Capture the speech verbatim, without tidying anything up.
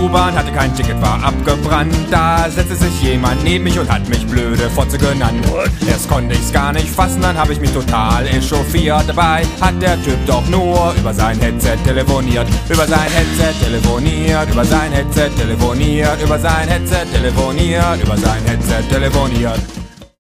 U-Bahn, hatte kein Ticket, war abgebrannt. Da setzte sich jemand neben mich und hat mich blöde Fotze genannt. Erst konnte ich's gar nicht fassen, dann hab ich mich total echauffiert. Dabei hat der Typ doch nur über sein Headset telefoniert. Über sein Headset telefoniert, über sein Headset telefoniert, über sein Headset telefoniert, über sein Headset telefoniert.